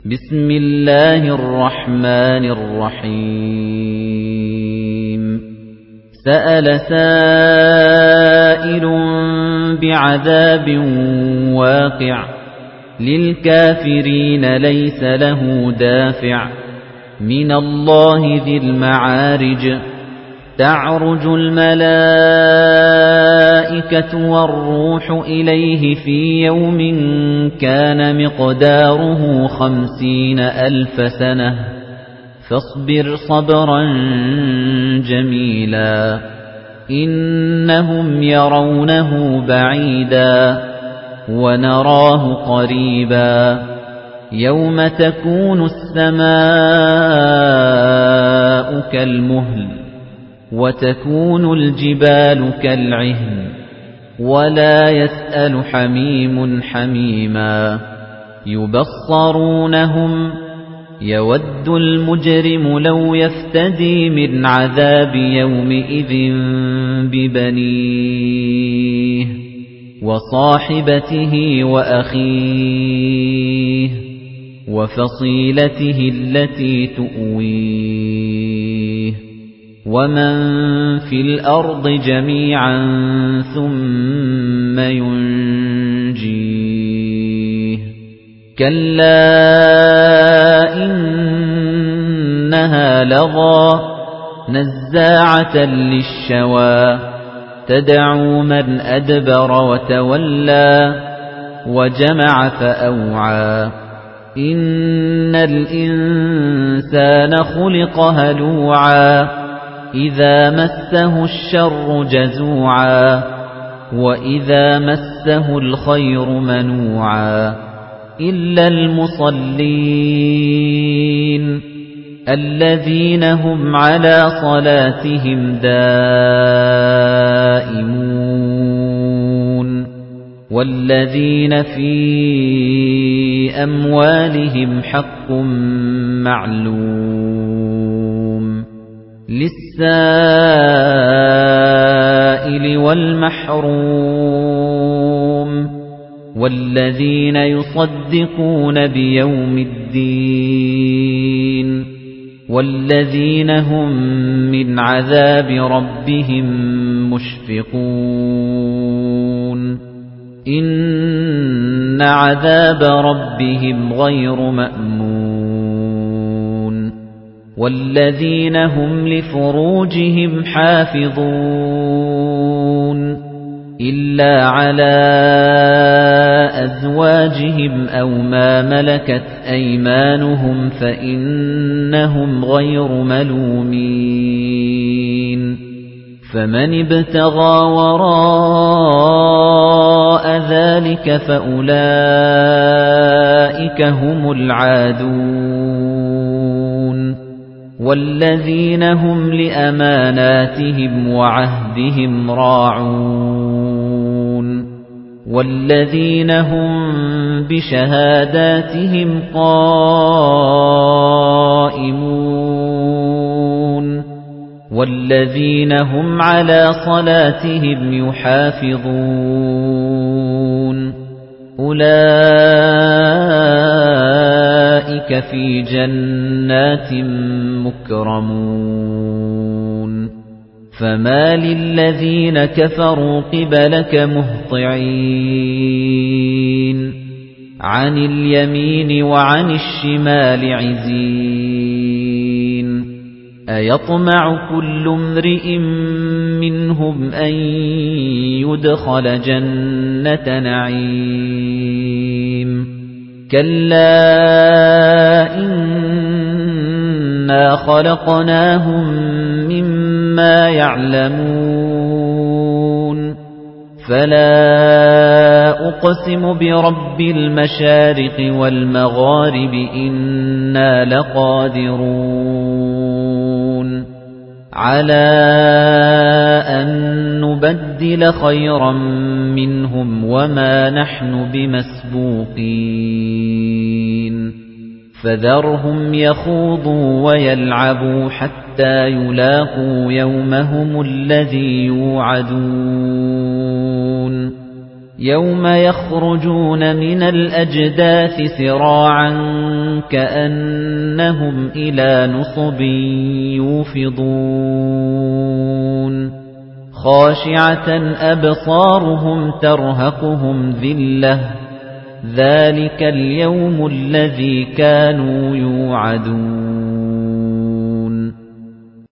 بسم الله الرحمن الرحيم سأل سائل بعذاب واقع للكافرين ليس له دافع من الله ذي المعارج تعرج الملائكة والروح إليه في يوم كان مقداره 50,000 سنة فاصبر صبرا جميلا إنهم يرونه بعيدا ونراه قريبا يوم تكون السماء كالمهل وتكون الجبال كالعهن ولا يسأل حميم حميما يبصرونهم يود المجرم لو يفتدي من عذاب يومئذ ببنيه وصاحبته وأخيه وفصيلته التي تؤويه ومن في الأرض جميعا ثم ينجيه كلا إنها لظى نزاعة للشوى تدعو من أدبر وتولى وجمع فأوعى إن الإنسان خلق هلوعا إذا مسه الشر جزوعا وإذا مسه الخير منوعا إلا المصلين الذين هم على صلاتهم دائمون والذين في أموالهم حق معلوم للسائل والمحروم والذين يصدقون بيوم الدين والذين هم من عذاب ربهم مشفقون إن عذاب ربهم غير مأمون والذين هم لفروجهم حافظون إلا على أزواجهم أو ما ملكت أيمانهم فإنهم غير ملومين فمن ابتغى وراء ذلك فأولئك هم العادون والذين هم لأماناتهم وعهدهم راعون والذين هم بشهاداتهم قائمون والذين هم على صلاتهم يحافظون أولئك في جنات مكرمون فما للذين كفروا قبلك مهطعين عن اليمين وعن الشمال عزين أيطمع كل امرئ منهم أن يدخل جنة نعيم كلا إنا خلقناهم مما يعلمون فلا أقسم برب المشارق والمغارب إنا لقادرون على أن نبدل خيرا منهم وما نحن بمسبوقين فذرهم يخوضوا ويلعبوا حتى يلاقوا يومهم الذي يوعدون يَوْمَ يَخْرُجُونَ مِنَ الْأَجْدَاثِ سِرَاعًا كَأَنَّهُمْ إِلَى نُصُبٍ يُوفِضُونَ خَاشِعَةً أَبْصَارُهُمْ تَرْهَقُهُمْ ذِلَّةٌ ذَلِكَ الْيَوْمُ الَّذِي كَانُوا يُوعَدُونَ